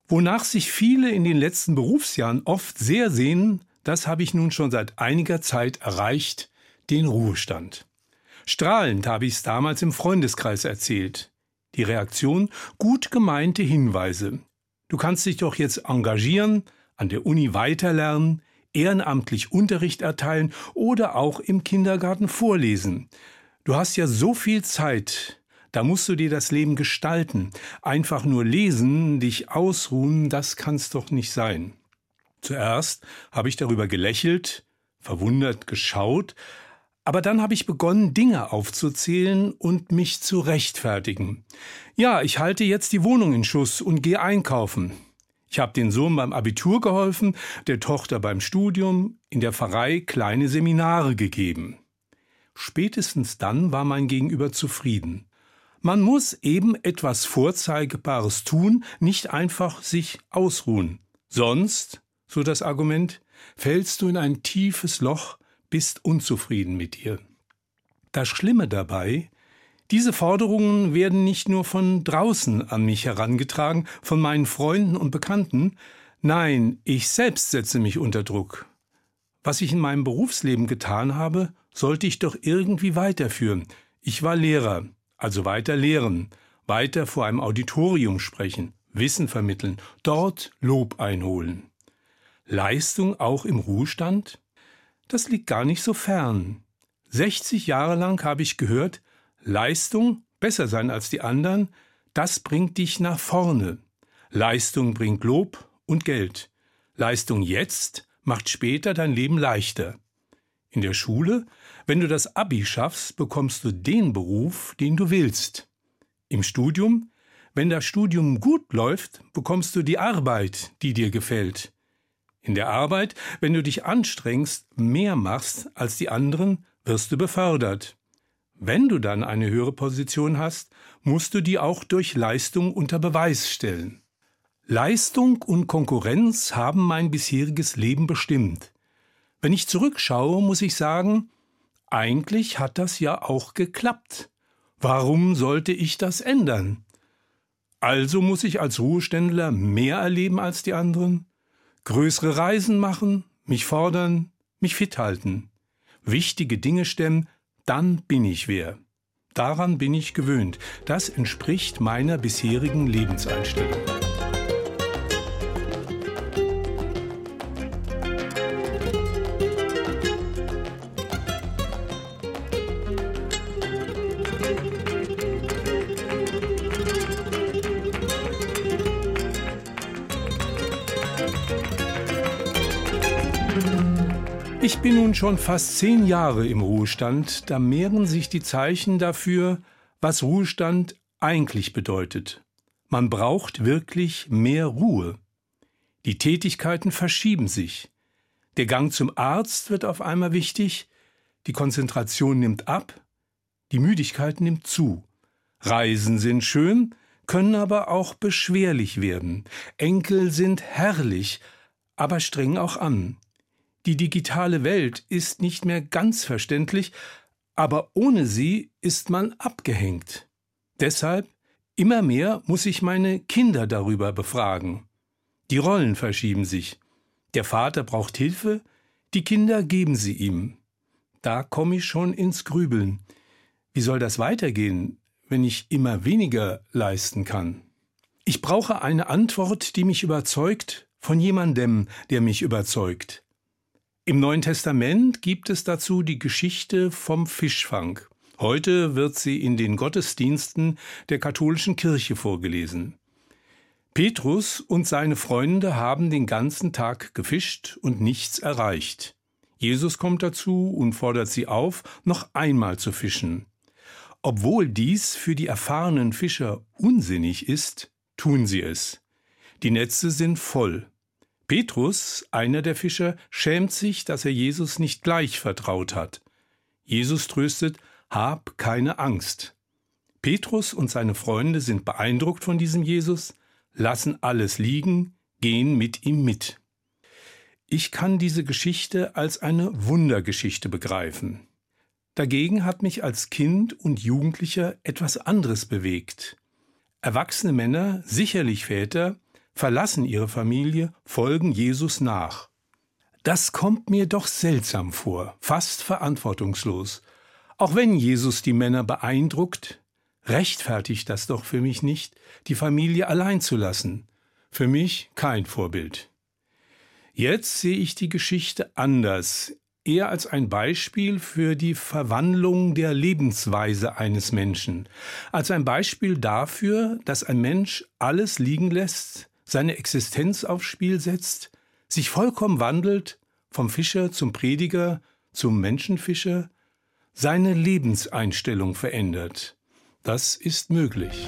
Wonach sich viele in den letzten Berufsjahren oft sehr sehnen, das habe ich nun schon seit einiger Zeit erreicht, den Ruhestand. Strahlend habe ich es damals im Freundeskreis erzählt. Die Reaktion: gut gemeinte Hinweise. Du kannst dich doch jetzt engagieren, an der Uni weiterlernen, ehrenamtlich Unterricht erteilen oder auch im Kindergarten vorlesen. Du hast ja so viel Zeit, da musst du dir das Leben gestalten. Einfach nur lesen, dich ausruhen, das kann's doch nicht sein. Zuerst habe ich darüber gelächelt, verwundert geschaut, aber dann habe ich begonnen, Dinge aufzuzählen und mich zu rechtfertigen. Ja, ich halte jetzt die Wohnung in Schuss und gehe einkaufen. Ich habe den Sohn beim Abitur geholfen, der Tochter beim Studium, in der Pfarrei kleine Seminare gegeben. Spätestens dann war mein Gegenüber zufrieden. Man muss eben etwas Vorzeigbares tun, nicht einfach sich ausruhen. Sonst, so das Argument, fällst du in ein tiefes Loch, bist unzufrieden mit dir. Das Schlimme dabei: diese Forderungen werden nicht nur von draußen an mich herangetragen, von meinen Freunden und Bekannten. Nein, ich selbst setze mich unter Druck. Was ich in meinem Berufsleben getan habe, sollte ich doch irgendwie weiterführen. Ich war Lehrer, also weiter lehren, weiter vor einem Auditorium sprechen, Wissen vermitteln, dort Lob einholen. Leistung auch im Ruhestand? Das liegt gar nicht so fern. 60 Jahre lang habe ich gehört: Leistung, besser sein als die anderen, das bringt dich nach vorne. Leistung bringt Lob und Geld. Leistung jetzt macht später dein Leben leichter. In der Schule, wenn du das Abi schaffst, bekommst du den Beruf, den du willst. Im Studium, wenn das Studium gut läuft, bekommst du die Arbeit, die dir gefällt. In der Arbeit, wenn du dich anstrengst, mehr machst als die anderen, wirst du befördert. Wenn du dann eine höhere Position hast, musst du die auch durch Leistung unter Beweis stellen. Leistung und Konkurrenz haben mein bisheriges Leben bestimmt. Wenn ich zurückschaue, muss ich sagen, eigentlich hat das ja auch geklappt. Warum sollte ich das ändern? Also muss ich als Ruheständler mehr erleben als die anderen, größere Reisen machen, mich fordern, mich fit halten, wichtige Dinge stemmen, dann bin ich wer. Daran bin ich gewöhnt. Das entspricht meiner bisherigen Lebenseinstellung. Ich bin nun schon fast 10 Jahre im Ruhestand, da mehren sich die Zeichen dafür, was Ruhestand eigentlich bedeutet. Man braucht wirklich mehr Ruhe. Die Tätigkeiten verschieben sich. Der Gang zum Arzt wird auf einmal wichtig, die Konzentration nimmt ab, die Müdigkeit nimmt zu. Reisen sind schön, können aber auch beschwerlich werden. Enkel sind herrlich, aber strengen auch an. Die digitale Welt ist nicht mehr ganz verständlich, aber ohne sie ist man abgehängt. Deshalb, immer mehr muss ich meine Kinder darüber befragen. Die Rollen verschieben sich. Der Vater braucht Hilfe, die Kinder geben sie ihm. Da komme ich schon ins Grübeln. Wie soll das weitergehen, wenn ich immer weniger leisten kann? Ich brauche eine Antwort, die mich überzeugt, von jemandem, der mich überzeugt. Im Neuen Testament gibt es dazu die Geschichte vom Fischfang. Heute wird sie in den Gottesdiensten der katholischen Kirche vorgelesen. Petrus und seine Freunde haben den ganzen Tag gefischt und nichts erreicht. Jesus kommt dazu und fordert sie auf, noch einmal zu fischen. Obwohl dies für die erfahrenen Fischer unsinnig ist, tun sie es. Die Netze sind voll. Petrus, einer der Fischer, schämt sich, dass er Jesus nicht gleich vertraut hat. Jesus tröstet: Hab keine Angst. Petrus und seine Freunde sind beeindruckt von diesem Jesus, lassen alles liegen, gehen mit ihm mit. Ich kann diese Geschichte als eine Wundergeschichte begreifen. Dagegen hat mich als Kind und Jugendlicher etwas anderes bewegt. Erwachsene Männer, sicherlich Väter, verlassen ihre Familie, folgen Jesus nach. Das kommt mir doch seltsam vor, fast verantwortungslos. Auch wenn Jesus die Männer beeindruckt, rechtfertigt das doch für mich nicht, die Familie allein zu lassen. Für mich kein Vorbild. Jetzt sehe ich die Geschichte anders, eher als ein Beispiel für die Verwandlung der Lebensweise eines Menschen, als ein Beispiel dafür, dass ein Mensch alles liegen lässt, seine Existenz aufs Spiel setzt, sich vollkommen wandelt, vom Fischer zum Prediger, zum Menschenfischer, seine Lebenseinstellung verändert. Das ist möglich.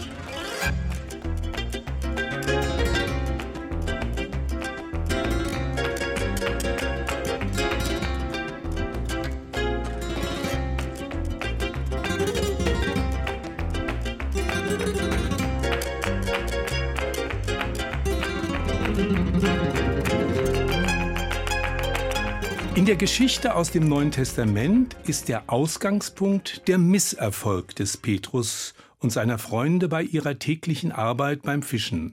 In der Geschichte aus dem Neuen Testament ist der Ausgangspunkt der Misserfolg des Petrus und seiner Freunde bei ihrer täglichen Arbeit beim Fischen.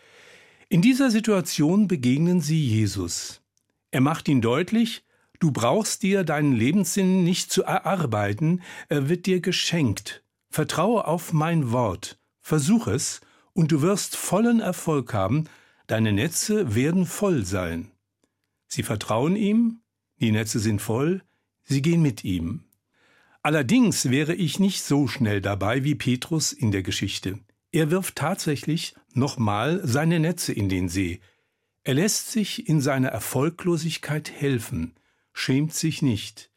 In dieser Situation begegnen sie Jesus. Er macht ihnen deutlich, du brauchst dir deinen Lebenssinn nicht zu erarbeiten, er wird dir geschenkt. Vertraue auf mein Wort, versuch es und du wirst vollen Erfolg haben, deine Netze werden voll sein. Sie vertrauen ihm, die Netze sind voll, sie gehen mit ihm. Allerdings wäre ich nicht so schnell dabei wie Petrus in der Geschichte. Er wirft tatsächlich nochmal seine Netze in den See. Er lässt sich in seiner Erfolglosigkeit helfen, schämt sich nicht.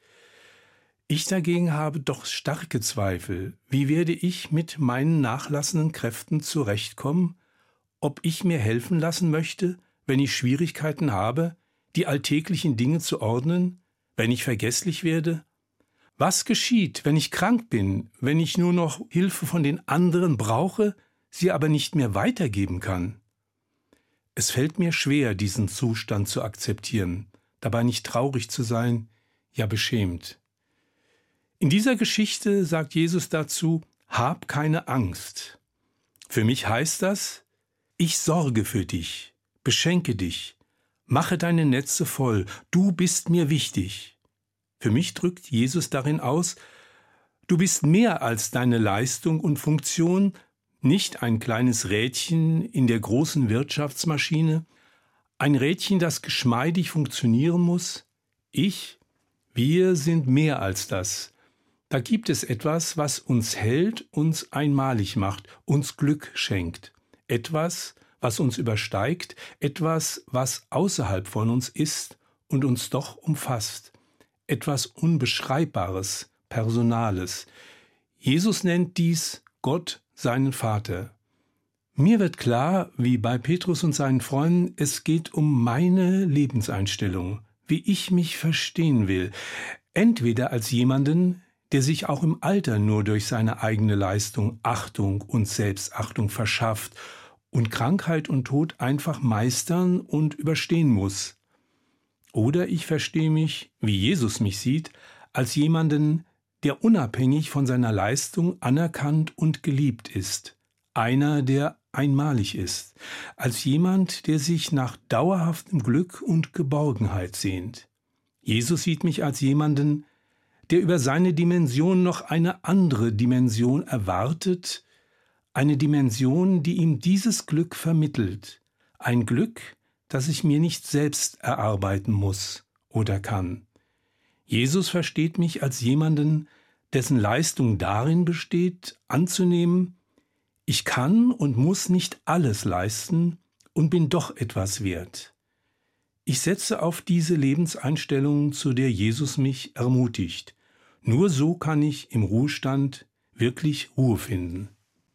Ich dagegen habe doch starke Zweifel. Wie werde ich mit meinen nachlassenden Kräften zurechtkommen? Ob ich mir helfen lassen möchte, wenn ich Schwierigkeiten habe, die alltäglichen Dinge zu ordnen, wenn ich vergesslich werde? Was geschieht, wenn ich krank bin, wenn ich nur noch Hilfe von den anderen brauche, sie aber nicht mehr weitergeben kann? Es fällt mir schwer, diesen Zustand zu akzeptieren, dabei nicht traurig zu sein, ja beschämt. In dieser Geschichte sagt Jesus dazu, hab keine Angst. Für mich heißt das, ich sorge für dich, beschenke dich, mache deine Netze voll, du bist mir wichtig. Für mich drückt Jesus darin aus, du bist mehr als deine Leistung und Funktion, nicht ein kleines Rädchen in der großen Wirtschaftsmaschine, ein Rädchen, das geschmeidig funktionieren muss. Wir sind mehr als das. Da gibt es etwas, was uns hält, uns einmalig macht, uns Glück schenkt. Etwas, was uns übersteigt, etwas, was außerhalb von uns ist und uns doch umfasst. Etwas Unbeschreibbares, Personales. Jesus nennt dies Gott, seinen Vater. Mir wird klar, wie bei Petrus und seinen Freunden, es geht um meine Lebenseinstellung, wie ich mich verstehen will. Entweder als jemanden, der sich auch im Alter nur durch seine eigene Leistung Achtung und Selbstachtung verschafft und Krankheit und Tod einfach meistern und überstehen muss. Oder ich verstehe mich, wie Jesus mich sieht, als jemanden, der unabhängig von seiner Leistung anerkannt und geliebt ist. Einer, der einmalig ist. Als jemand, der sich nach dauerhaftem Glück und Geborgenheit sehnt. Jesus sieht mich als jemanden, der über seine Dimension noch eine andere Dimension erwartet, eine Dimension, die ihm dieses Glück vermittelt. Ein Glück, das ich mir nicht selbst erarbeiten muss oder kann. Jesus versteht mich als jemanden, dessen Leistung darin besteht, anzunehmen, ich kann und muss nicht alles leisten und bin doch etwas wert. Ich setze auf diese Lebenseinstellung, zu der Jesus mich ermutigt. Nur so kann ich im Ruhestand wirklich Ruhe finden.